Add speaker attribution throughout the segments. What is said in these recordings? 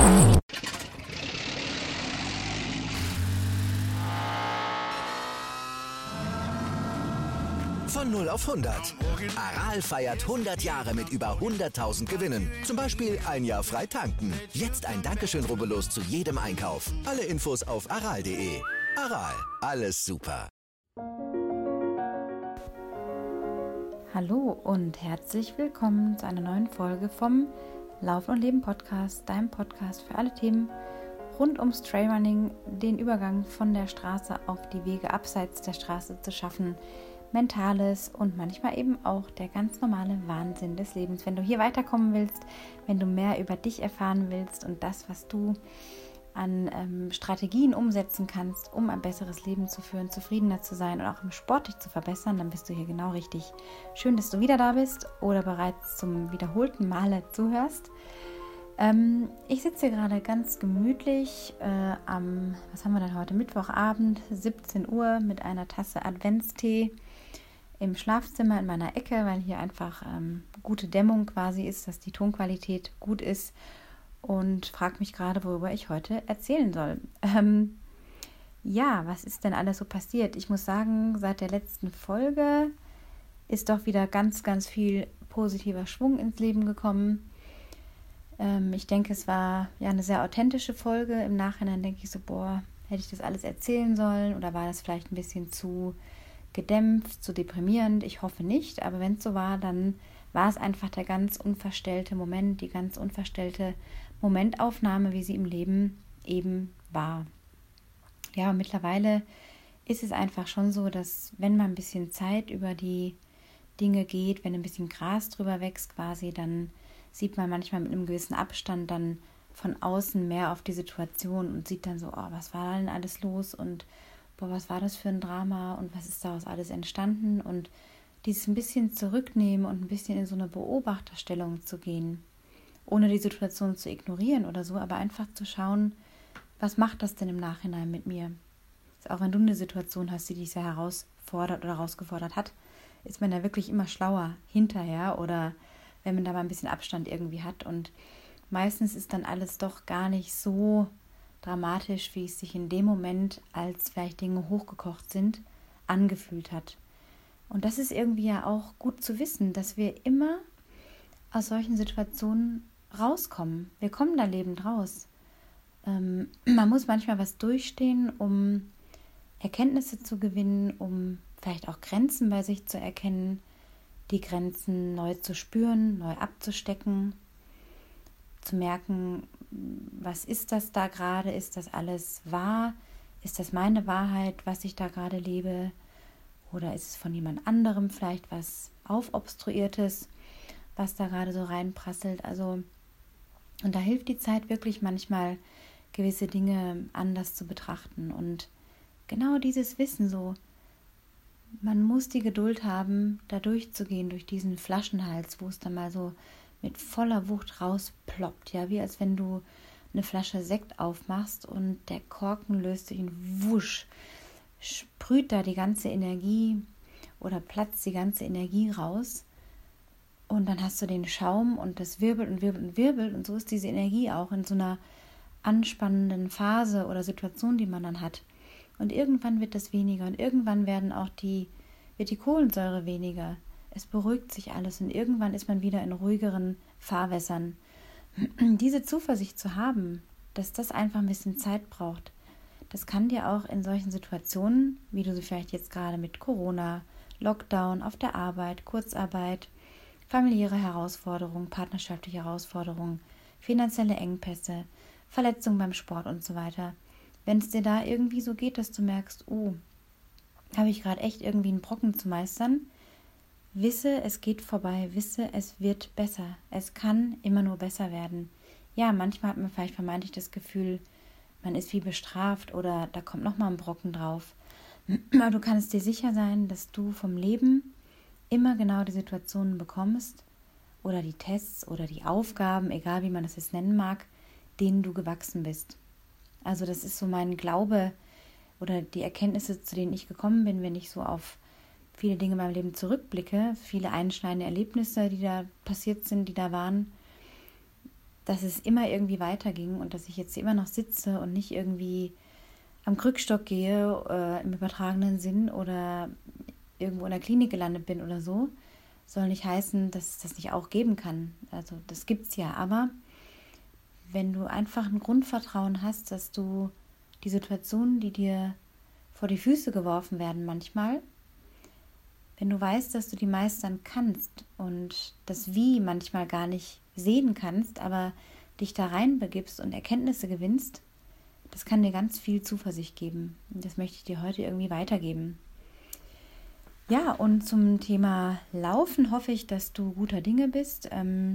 Speaker 1: Von 0 auf 100. Aral feiert 100 Jahre mit über 100.000 Gewinnen. Zum Beispiel ein Jahr frei tanken. Jetzt ein Dankeschön, rubbellos zu jedem Einkauf. Alle Infos auf aral.de. Aral, alles super.
Speaker 2: Hallo und herzlich willkommen zu einer neuen Folge vom Laufen und Leben Podcast, deinem Podcast für alle Themen rund ums Trailrunning, den Übergang von der Straße auf die Wege abseits der Straße zu schaffen, Mentales und manchmal eben auch der ganz normale Wahnsinn des Lebens. Wenn du hier weiterkommen willst, wenn du mehr über dich erfahren willst und das, was du an Strategien umsetzen kannst, um ein besseres Leben zu führen, zufriedener zu sein und auch im Sport dich zu verbessern, dann bist du hier genau richtig. Schön, dass du wieder da bist oder bereits zum wiederholten Male zuhörst. Ich sitze hier gerade ganz gemütlich was haben wir denn heute? Mittwochabend, 17 Uhr mit einer Tasse Adventstee im Schlafzimmer in meiner Ecke, weil hier einfach gute Dämmung quasi ist, dass die Tonqualität gut ist, und frage mich gerade, worüber ich heute erzählen soll. Was ist denn alles so passiert? Ich muss sagen, seit der letzten Folge ist doch wieder ganz, ganz viel positiver Schwung ins Leben gekommen. Ich denke, es war ja eine sehr authentische Folge. Im Nachhinein denke ich so, hätte ich das alles erzählen sollen oder war das vielleicht ein bisschen zu gedämpft, zu deprimierend? Ich hoffe nicht, aber wenn es so war, dann war es einfach der ganz unverstellte Moment, die ganz unverstellte Momentaufnahme, wie sie im Leben eben war. Ja, mittlerweile ist es einfach schon so, dass wenn man ein bisschen Zeit über die Dinge geht, wenn ein bisschen Gras drüber wächst quasi, dann sieht man manchmal mit einem gewissen Abstand dann von außen mehr auf die Situation und sieht dann so, was war denn alles los und was war das für ein Drama und was ist daraus alles entstanden, und dieses ein bisschen zurücknehmen und ein bisschen in so eine Beobachterstellung zu gehen, ohne die Situation zu ignorieren oder so, aber einfach zu schauen, was macht das denn im Nachhinein mit mir? Also auch wenn du eine Situation hast, die dich sehr herausfordert oder herausgefordert hat, ist man ja wirklich immer schlauer hinterher oder wenn man da mal ein bisschen Abstand irgendwie hat, und meistens ist dann alles doch gar nicht so dramatisch, wie es sich in dem Moment, als vielleicht Dinge hochgekocht sind, angefühlt hat. Und das ist irgendwie ja auch gut zu wissen, dass wir immer aus solchen Situationen rauskommen. Wir kommen da lebend raus. Man muss manchmal was durchstehen, um Erkenntnisse zu gewinnen, um vielleicht auch Grenzen bei sich zu erkennen, die Grenzen neu zu spüren, neu abzustecken, zu merken, was ist das da gerade? Ist das alles wahr? Ist das meine Wahrheit, was ich da gerade lebe? Oder ist es von jemand anderem vielleicht was Aufobstruiertes, was da gerade so reinprasselt? Und da hilft die Zeit wirklich manchmal, gewisse Dinge anders zu betrachten. Und genau dieses Wissen so, man muss die Geduld haben, da durchzugehen, durch diesen Flaschenhals, wo es dann mal so mit voller Wucht rausploppt. Ja, wie als wenn du eine Flasche Sekt aufmachst und der Korken löst sich und wusch, sprüht da die ganze Energie oder platzt die ganze Energie raus. Und dann hast du den Schaum und das wirbelt und wirbelt und wirbelt. Und so ist diese Energie auch in so einer anspannenden Phase oder Situation, die man dann hat. Und irgendwann wird das weniger und irgendwann wird die Kohlensäure weniger. Es beruhigt sich alles und irgendwann ist man wieder in ruhigeren Fahrwässern. Diese Zuversicht zu haben, dass das einfach ein bisschen Zeit braucht, das kann dir auch in solchen Situationen, wie du sie vielleicht jetzt gerade mit Corona, Lockdown auf der Arbeit, Kurzarbeit, familiäre Herausforderungen, partnerschaftliche Herausforderungen, finanzielle Engpässe, Verletzungen beim Sport und so weiter. Wenn es dir da irgendwie so geht, dass du merkst, habe ich gerade echt irgendwie einen Brocken zu meistern, wisse, es geht vorbei, wisse, es wird besser. Es kann immer nur besser werden. Ja, manchmal hat man vielleicht vermeintlich das Gefühl, man ist wie bestraft oder da kommt nochmal ein Brocken drauf. Aber du kannst dir sicher sein, dass du vom Leben immer genau die Situationen bekommst oder die Tests oder die Aufgaben, egal wie man das jetzt nennen mag, denen du gewachsen bist. Also das ist so mein Glaube oder die Erkenntnisse, zu denen ich gekommen bin, wenn ich so auf viele Dinge in meinem Leben zurückblicke, viele einschneidende Erlebnisse, die da passiert sind, die da waren. dass es immer irgendwie weiterging und dass ich jetzt immer noch sitze und nicht irgendwie am Krückstock gehe, im übertragenen Sinn, oder irgendwo in der Klinik gelandet bin oder so, soll nicht heißen, dass es das nicht auch geben kann. Also das gibt's ja, aber wenn du einfach ein Grundvertrauen hast, dass du die Situationen, die dir vor die Füße geworfen werden manchmal, wenn du weißt, dass du die meistern kannst und das Wie manchmal gar nicht sehen kannst, aber dich da rein begibst und Erkenntnisse gewinnst, das kann dir ganz viel Zuversicht geben. Und das möchte ich dir heute irgendwie weitergeben. Ja, und zum Thema Laufen hoffe ich, dass du guter Dinge bist.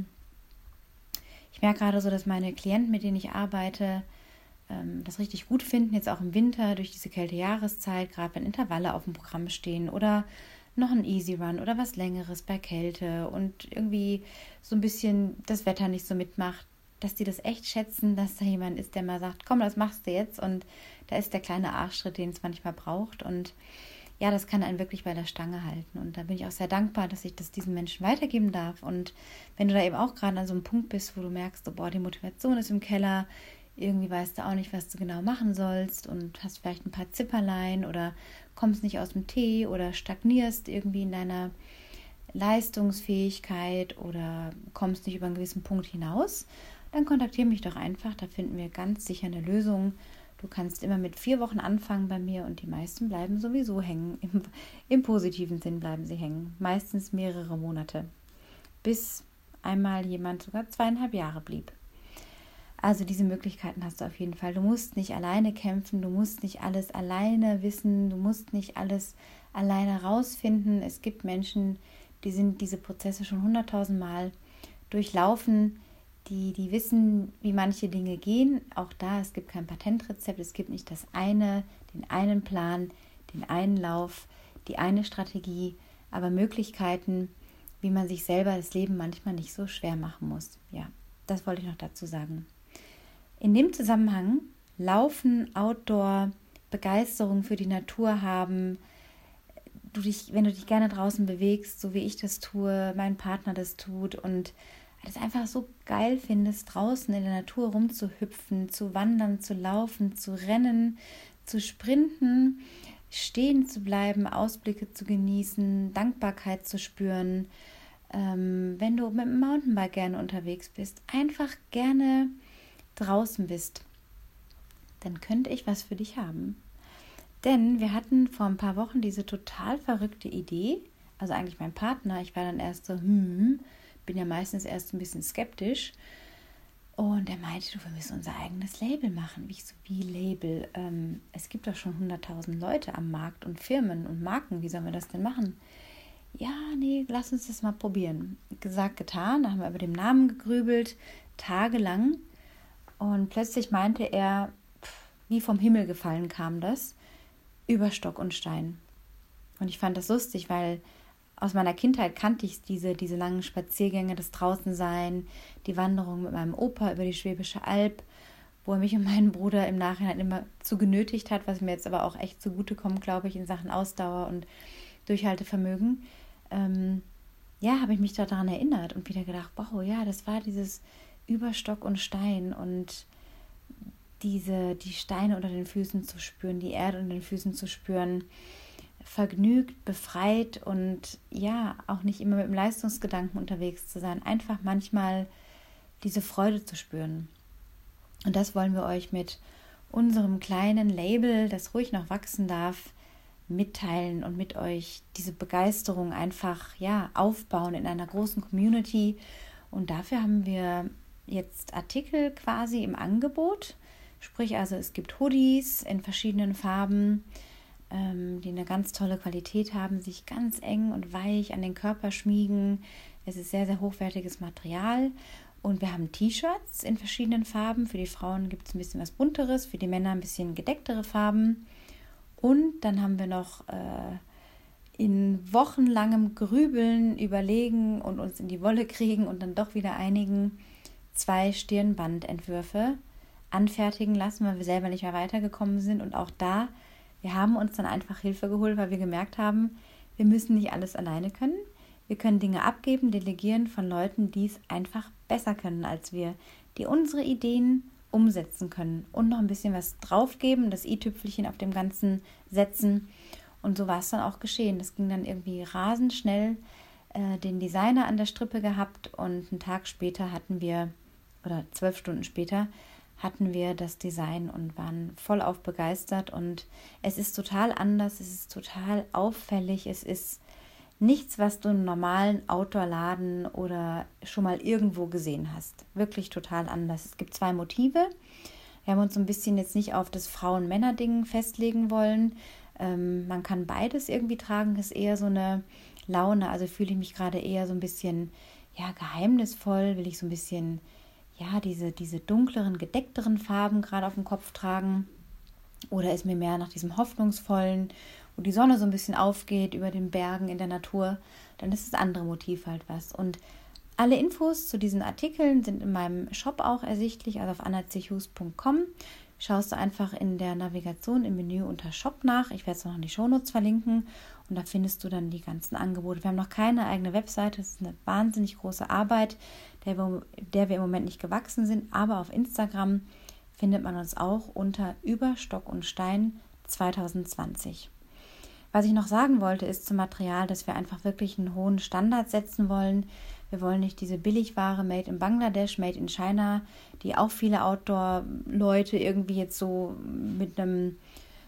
Speaker 2: Ich merke gerade so, dass meine Klienten, mit denen ich arbeite, das richtig gut finden, jetzt auch im Winter durch diese Kältejahreszeit, gerade wenn Intervalle auf dem Programm stehen oder noch ein Easy Run oder was Längeres bei Kälte und irgendwie so ein bisschen das Wetter nicht so mitmacht, dass die das echt schätzen, dass da jemand ist, der mal sagt, komm, das machst du jetzt, und da ist der kleine Arschschritt, den es manchmal braucht, und ja, das kann einen wirklich bei der Stange halten, und da bin ich auch sehr dankbar, dass ich das diesen Menschen weitergeben darf. Und wenn du da eben auch gerade an so einem Punkt bist, wo du merkst, oh, boah, die Motivation ist im Keller, irgendwie weißt du auch nicht, was du genau machen sollst und hast vielleicht ein paar Zipperlein oder kommst nicht aus dem Tee oder stagnierst irgendwie in deiner Leistungsfähigkeit oder kommst nicht über einen gewissen Punkt hinaus, dann kontaktiere mich doch einfach, da finden wir ganz sicher eine Lösung. Du kannst immer mit 4 Wochen anfangen bei mir, und die meisten bleiben sowieso hängen. Im positiven Sinn bleiben sie hängen. Meistens mehrere Monate, bis einmal jemand sogar 2,5 Jahre blieb. Also diese Möglichkeiten hast du auf jeden Fall. Du musst nicht alleine kämpfen, du musst nicht alles alleine wissen, du musst nicht alles alleine rausfinden. Es gibt Menschen, die sind diese Prozesse schon 100.000 Mal durchlaufen, die wissen, wie manche Dinge gehen. Auch da, es gibt kein Patentrezept, es gibt nicht das eine, den einen Plan, den einen Lauf, die eine Strategie, aber Möglichkeiten, wie man sich selber das Leben manchmal nicht so schwer machen muss. Ja, das wollte ich noch dazu sagen. In dem Zusammenhang, Laufen, Outdoor, Begeisterung für die Natur haben, wenn du dich gerne draußen bewegst, so wie ich das tue, mein Partner das tut und das einfach so geil findest, draußen in der Natur rumzuhüpfen, zu wandern, zu laufen, zu rennen, zu sprinten, stehen zu bleiben, Ausblicke zu genießen, Dankbarkeit zu spüren. Wenn du mit dem Mountainbike gerne unterwegs bist, einfach gerne draußen bist, dann könnte ich was für dich haben. Denn wir hatten vor ein paar Wochen diese total verrückte Idee, also eigentlich mein Partner, ich war dann erst so, bin ja meistens erst ein bisschen skeptisch, und er meinte, wir müssen unser eigenes Label machen. Ich so, wie Label? Es gibt doch schon 100.000 Leute am Markt und Firmen und Marken, wie sollen wir das denn machen? Ja, nee, lass uns das mal probieren. Gesagt, getan, da haben wir über den Namen gegrübelt, tagelang, und plötzlich meinte er, wie vom Himmel gefallen kam das, über Stock und Stein. Und ich fand das lustig, weil aus meiner Kindheit kannte ich diese langen Spaziergänge, das Draußensein, die Wanderung mit meinem Opa über die Schwäbische Alb, wo er mich und meinen Bruder im Nachhinein immer zu genötigt hat, was mir jetzt aber auch echt zugutekommt, glaube ich, in Sachen Ausdauer und Durchhaltevermögen. Habe ich mich daran erinnert und wieder gedacht, wow, ja, das war dieses über Stock und Stein, und die Steine unter den Füßen zu spüren, die Erde unter den Füßen zu spüren, vergnügt, befreit und ja, auch nicht immer mit dem Leistungsgedanken unterwegs zu sein, einfach manchmal diese Freude zu spüren. Und das wollen wir euch mit unserem kleinen Label, das ruhig noch wachsen darf, mitteilen und mit euch diese Begeisterung einfach aufbauen in einer großen Community. Und dafür haben wir jetzt Artikel quasi im Angebot, sprich also es gibt Hoodies in verschiedenen Farben, die eine ganz tolle Qualität haben, sich ganz eng und weich an den Körper schmiegen. Es ist sehr, sehr hochwertiges Material. Und wir haben T-Shirts in verschiedenen Farben. Für die Frauen gibt es ein bisschen was Bunteres, für die Männer ein bisschen gedecktere Farben. Und dann haben wir noch in wochenlangem Grübeln, Überlegen und uns in die Wolle kriegen und dann doch wieder einigen 2 Stirnbandentwürfe anfertigen lassen, weil wir selber nicht mehr weitergekommen sind. Und auch da, wir haben uns dann einfach Hilfe geholt, weil wir gemerkt haben, wir müssen nicht alles alleine können. Wir können Dinge abgeben, delegieren von Leuten, die es einfach besser können als wir, die unsere Ideen umsetzen können und noch ein bisschen was draufgeben, das i-Tüpfelchen auf dem Ganzen setzen. Und so war es dann auch geschehen. Das ging dann irgendwie rasend schnell, den Designer an der Strippe gehabt und einen Tag später hatten wir, oder 12 Stunden später, hatten wir das Design und waren vollauf begeistert. Und es ist total anders, es ist total auffällig, es ist nichts, was du im normalen Outdoor-Laden oder schon mal irgendwo gesehen hast. Wirklich total anders. Es gibt 2 Motive. Wir haben uns so ein bisschen jetzt nicht auf das Frauen-Männer-Ding festlegen wollen. Man kann beides irgendwie tragen. Das ist eher so eine Laune. Also fühle ich mich gerade eher so ein bisschen geheimnisvoll. Will ich so ein bisschen diese dunkleren, gedeckteren Farben gerade auf dem Kopf tragen. Oder ist mir mehr nach diesem hoffnungsvollen, wo die Sonne so ein bisschen aufgeht über den Bergen in der Natur, dann ist das andere Motiv halt was. Und alle Infos zu diesen Artikeln sind in meinem Shop auch ersichtlich, also auf annachus.com. Schaust du einfach in der Navigation im Menü unter Shop nach. Ich werde es noch in die Shownotes verlinken und da findest du dann die ganzen Angebote. Wir haben noch keine eigene Webseite, das ist eine wahnsinnig große Arbeit, der wir im Moment nicht gewachsen sind, aber auf Instagram findet man uns auch unter über Stock und Stein 2020. Was ich noch sagen wollte, ist zum Material, dass wir einfach wirklich einen hohen Standard setzen wollen. Wir wollen nicht diese Billigware made in Bangladesch, made in China, die auch viele Outdoor-Leute irgendwie jetzt so mit einem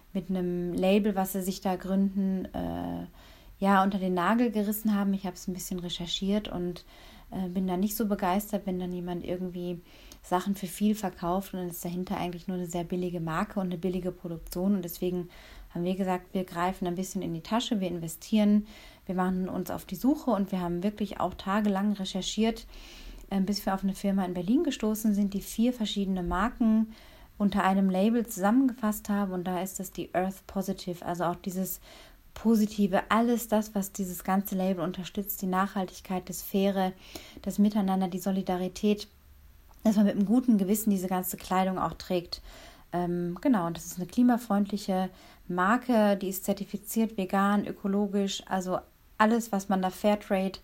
Speaker 2: Label, was sie sich da gründen, unter den Nagel gerissen haben. Ich habe es ein bisschen recherchiert und bin da nicht so begeistert, wenn dann jemand irgendwie Sachen für viel verkauft und dann ist dahinter eigentlich nur eine sehr billige Marke und eine billige Produktion. Und deswegen haben wir gesagt, wir greifen ein bisschen in die Tasche, wir investieren, wir machen uns auf die Suche und wir haben wirklich auch tagelang recherchiert, bis wir auf eine Firma in Berlin gestoßen sind, die 4 verschiedene Marken unter einem Label zusammengefasst haben und da ist das die Earth Positive, also auch dieses Positive, alles das, was dieses ganze Label unterstützt, die Nachhaltigkeit, das Faire, das Miteinander, die Solidarität, dass man mit einem guten Gewissen diese ganze Kleidung auch trägt. Und das ist eine klimafreundliche Marke, die ist zertifiziert, vegan, ökologisch, also alles, was man da Fairtrader,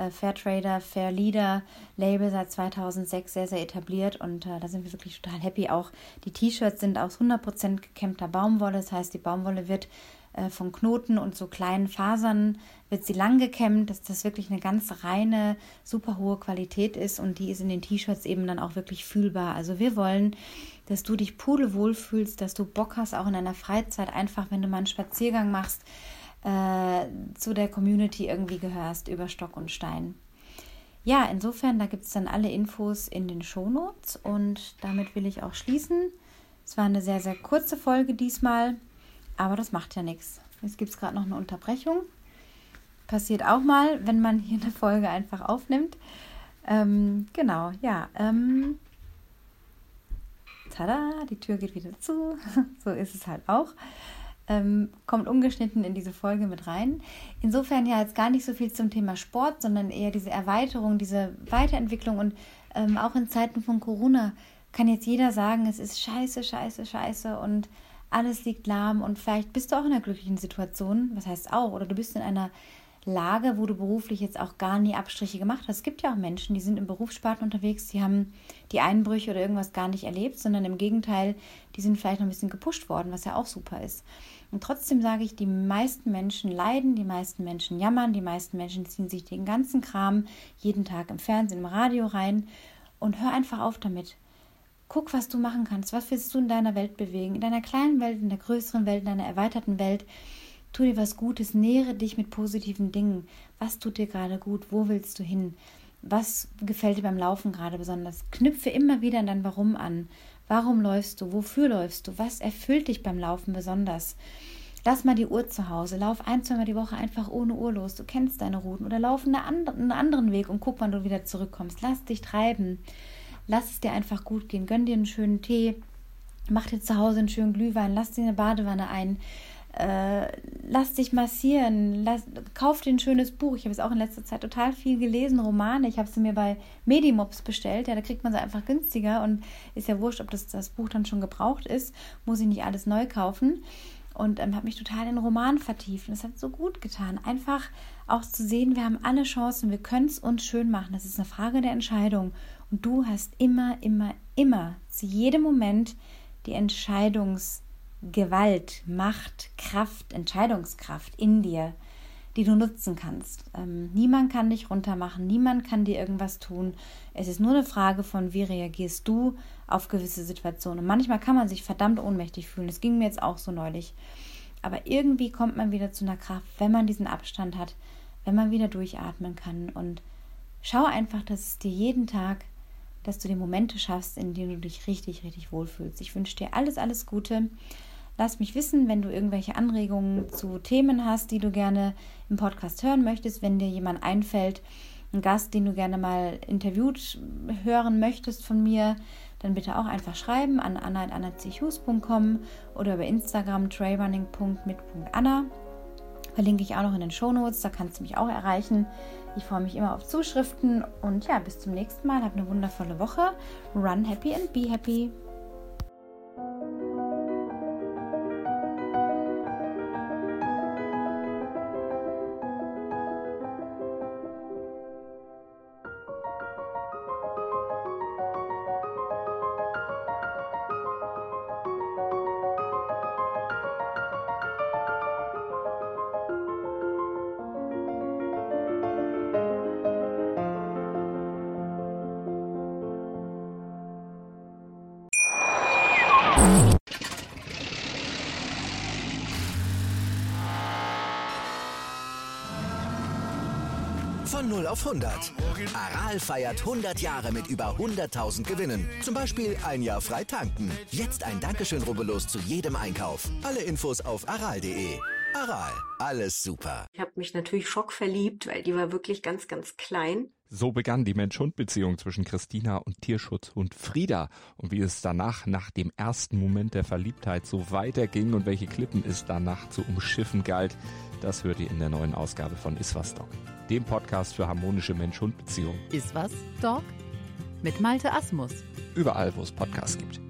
Speaker 2: Fairleader Label seit 2006 sehr, sehr etabliert und da sind wir wirklich total happy. Auch die T-Shirts sind aus 100% gekämmter Baumwolle, das heißt, die Baumwolle wird von Knoten und so kleinen Fasern wird sie lang gekämmt, dass das wirklich eine ganz reine, super hohe Qualität ist und die ist in den T-Shirts eben dann auch wirklich fühlbar. Also wir wollen, dass du dich pudelwohl fühlst, dass du Bock hast, auch in deiner Freizeit einfach, wenn du mal einen Spaziergang machst, zu der Community irgendwie gehörst, über Stock und Stein. Ja, insofern, da gibt es dann alle Infos in den Shownotes und damit will ich auch schließen. Es war eine sehr, sehr kurze Folge diesmal, aber das macht ja nichts. Jetzt gibt es gerade noch eine Unterbrechung. Passiert auch mal, wenn man hier eine Folge einfach aufnimmt. Tada, die Tür geht wieder zu. So ist es halt auch. Kommt ungeschnitten in diese Folge mit rein. Insofern ja jetzt gar nicht so viel zum Thema Sport, sondern eher diese Erweiterung, diese Weiterentwicklung und auch in Zeiten von Corona kann jetzt jeder sagen, es ist scheiße und alles liegt lahm und vielleicht bist du auch in einer glücklichen Situation, was heißt auch, oder du bist in einer Lage, wo du beruflich jetzt auch gar nie Abstriche gemacht hast. Es gibt ja auch Menschen, die sind im Berufssparten unterwegs, die haben die Einbrüche oder irgendwas gar nicht erlebt, sondern im Gegenteil, die sind vielleicht noch ein bisschen gepusht worden, was ja auch super ist. Und trotzdem sage ich, die meisten Menschen leiden, die meisten Menschen jammern, die meisten Menschen ziehen sich den ganzen Kram jeden Tag im Fernsehen, im Radio rein und hör einfach auf damit. Guck, was du machen kannst, was willst du in deiner Welt bewegen, in deiner kleinen Welt, in der größeren Welt, in deiner erweiterten Welt. Tu dir was Gutes, nähre dich mit positiven Dingen. Was tut dir gerade gut? Wo willst du hin? Was gefällt dir beim Laufen gerade besonders? Knüpfe immer wieder an dein Warum an. Warum läufst du? Wofür läufst du? Was erfüllt dich beim Laufen besonders? Lass mal die Uhr zu Hause. Lauf 1-2 Mal die Woche einfach ohne Uhr los. Du kennst deine Routen. Oder lauf einen anderen Weg und guck, wann du wieder zurückkommst. Lass dich treiben. Lass es dir einfach gut gehen. Gönn dir einen schönen Tee. Mach dir zu Hause einen schönen Glühwein. Lass dir eine Badewanne ein. Lass dich massieren, kauf dir ein schönes Buch. Ich habe jetzt auch in letzter Zeit total viel gelesen, Romane. Ich habe sie mir bei Medimops bestellt. Ja, da kriegt man sie einfach günstiger und ist ja wurscht, ob das Buch dann schon gebraucht ist. Muss ich nicht alles neu kaufen. und habe mich total in den Roman vertieft. Und es hat so gut getan, einfach auch zu sehen, wir haben alle Chancen, wir können es uns schön machen. Das ist eine Frage der Entscheidung. Und du hast immer zu jedem Moment die Entscheidungsgewalt, Macht, Kraft, Entscheidungskraft in dir, die du nutzen kannst. Niemand kann dich runtermachen, niemand kann dir irgendwas tun. Es ist nur eine Frage von, wie reagierst du auf gewisse Situationen. Und manchmal kann man sich verdammt ohnmächtig fühlen. Das ging mir jetzt auch so neulich. Aber irgendwie kommt man wieder zu einer Kraft, wenn man diesen Abstand hat, wenn man wieder durchatmen kann. Und schau einfach, dass es dir jeden Tag, dass du die Momente schaffst, in denen du dich richtig, richtig wohlfühlst. Ich wünsche dir alles Gute. Lass mich wissen, wenn du irgendwelche Anregungen zu Themen hast, die du gerne im Podcast hören möchtest, wenn dir jemand einfällt, ein Gast, den du gerne mal interviewt hören möchtest von mir, dann bitte auch einfach schreiben an anna@annachus.com oder über Instagram trailrunning.mit.anna. Verlinke ich auch noch in den Shownotes, da kannst du mich auch erreichen. Ich freue mich immer auf Zuschriften und ja, bis zum nächsten Mal. Hab eine wundervolle Woche. Run happy and be happy.
Speaker 1: Von 0 auf 100. Aral feiert 100 Jahre mit über 100.000 Gewinnen. Zum Beispiel ein Jahr frei tanken. Jetzt ein Dankeschön, rubbellos zu jedem Einkauf. Alle Infos auf aral.de. Aral, alles super.
Speaker 3: Ich habe mich natürlich schockverliebt, weil die war wirklich ganz, ganz klein.
Speaker 4: So begann die Mensch-Hund-Beziehung zwischen Christina und Tierschutzhund Frieda. Und wie es danach, nach dem ersten Moment der Verliebtheit, so weiterging und welche Klippen es danach zu umschiffen galt, das hört ihr in der neuen Ausgabe von Iswas Dog, dem Podcast für harmonische Mensch-Hund-Beziehungen.
Speaker 5: Iswas Dog mit Malte Asmus.
Speaker 4: Überall, wo es Podcasts gibt.